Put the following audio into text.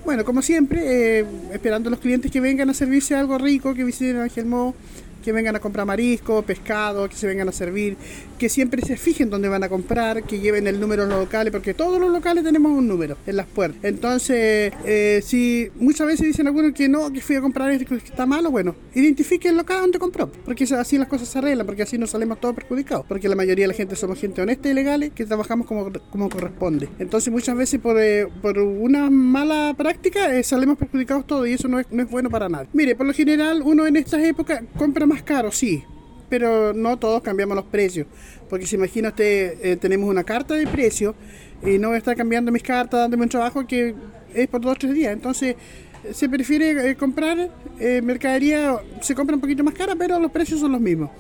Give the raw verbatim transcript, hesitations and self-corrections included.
Bueno, como siempre, eh, esperando a los clientes que vengan a servirse algo rico, que visiten Ángel Mo, que vengan a comprar marisco, pescado, que se vengan a servir, que siempre se fijen dónde van a comprar, que lleven el número de los locales, porque todos los locales tenemos un número en las puertas. Entonces, eh, si muchas veces dicen algunos que no, que fui a comprar esto que está malo, bueno, identifique el local donde compró, porque así las cosas se arreglan, porque así no salimos todos perjudicados, porque la mayoría de la gente somos gente honesta y legales que trabajamos como, como corresponde. Entonces, muchas veces por, eh, por una mala práctica eh, salimos perjudicados todos y eso no es, no es bueno para nadie. Mire, por lo general, uno en estas épocas compra más caro, sí, pero no todos cambiamos los precios, porque si imagina usted, eh, tenemos una carta de precio y no voy a estar cambiando mis cartas, dándome un trabajo que es por dos o tres días, entonces se prefiere eh, comprar eh, mercadería, se compra un poquito más cara, pero los precios son los mismos.